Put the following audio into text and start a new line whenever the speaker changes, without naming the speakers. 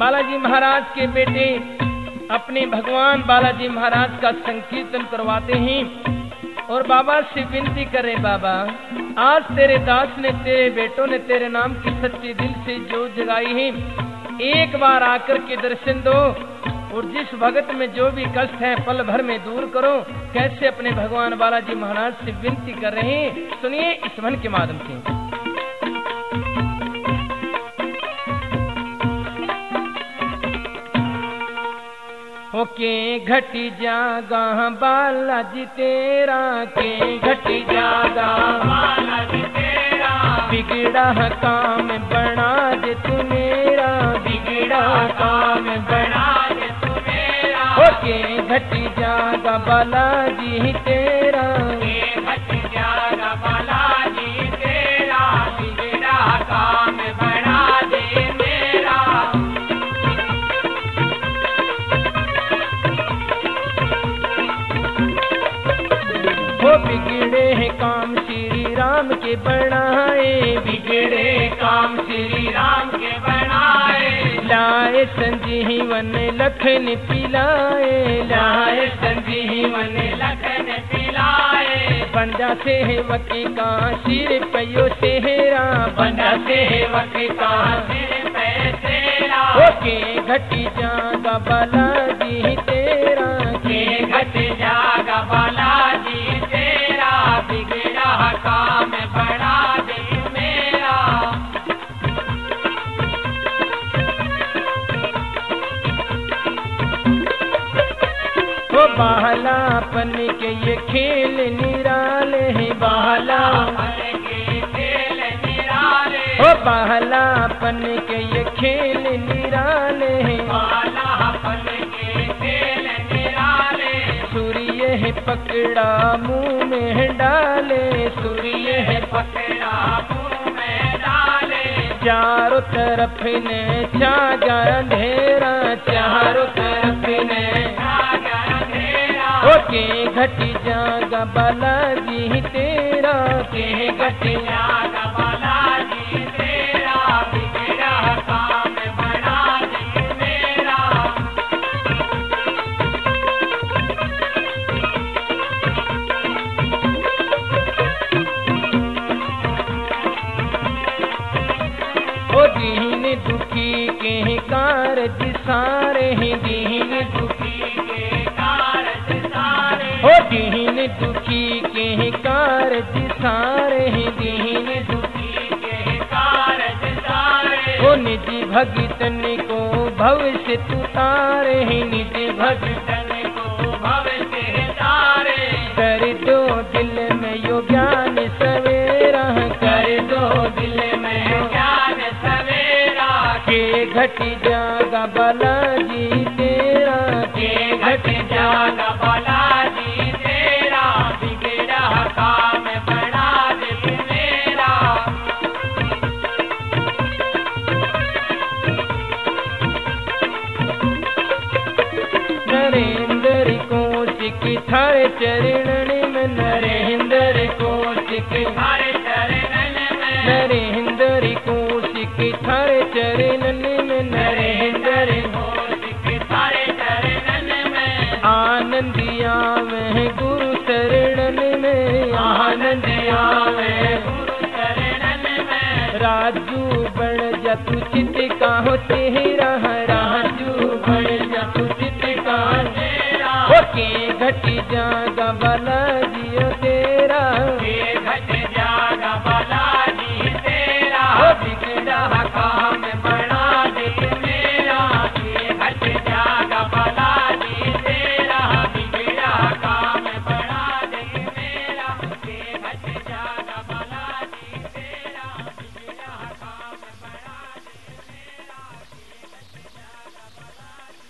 बालाजी महाराज के बेटे अपने भगवान बालाजी महाराज का संकीर्तन करवाते हैं और बाबा से विनती करे, बाबा आज तेरे दास ने, तेरे बेटों ने तेरे नाम की सच्चे दिल से जो जगाई है, एक बार आकर के दर्शन दो और जिस भगत में जो भी कष्ट है पल भर में दूर करो। कैसे अपने भगवान बालाजी महाराज से विनती कर रहे हैं, सुनिए इस मन के माध्यम से। के घटी जागा बालाजी तेरा, के घटी जागा बालाजी तेरा, बिगड़ा काम बना दे तू मेरा, बिगड़ा काम बना दे तू मेरा। के घटी जागा बालाजी तेरा, के घटी जागा बालाजी तेरा, बिगड़ा काम बना दे मेरा। बिगड़े हैं काम श्री राम के बनाए, बिगड़े काम श्री राम के बनाए। लाए संजीवन लखन पिलाए, लाए संजीवन लखन पिलाए। बंदा सेवक का सिर पैयो सेहरा, बंदा सेवक का सिर पे सेहरा। के घटी जागा बालाजी तेरा, के घटी जागा बालाजी तेरा, बिगड़ा काम बना दे मेरा। वो बालापन के ये खेल निराले हैं, बालापन के खेल निराले। वो बालापन के ये खेल निराले हैं, बालापन के खेल निराले। सूर्य है पकड़ा मुंह में डाले, सूर्य है पकड़ा मुंह में डाले। चारों तरफ ने जागा अंधेरा, चारों तरफ ने जागा अंधेरा। के घटी जागा बालाजी तेरा, के घटी जागा बालाजी तेरा, बिगड़ा काम बना दे मेरा। दीन दुखी के कारज सारे हैं, दीन दुखी के कारज सारे। हो दीन दुखी के कारज सारे हैं, दीन दुखी के कारज सारे। हो निज भगतन को भव से तुतारे हैं, निज भगतन को भव से तारे। कर दो दिल में यो ज्ञान सवेरा, कर दो दिल में यो ज्ञान सवेरा। के घटी जागा बालाजी तेरा, के घटी जागा बालाजी तेरा, बिगड़ा काम बना दे मेरा। नरेंद्र कोशिक थारे चरणन में, नरेंद्र कोशिक थारे चरणन में, नरेंद्र कोशिक थारे चरणन में, नरेंद्र कोशिक थारे चरणन में। आनंदिया में गुरु शरणन में, आनंदिया में गुरु शरणन में। राजू बन जा तू चित का हो तेरा, राजू बन जा तू चित का तेरा। के घटी जागा बालाजी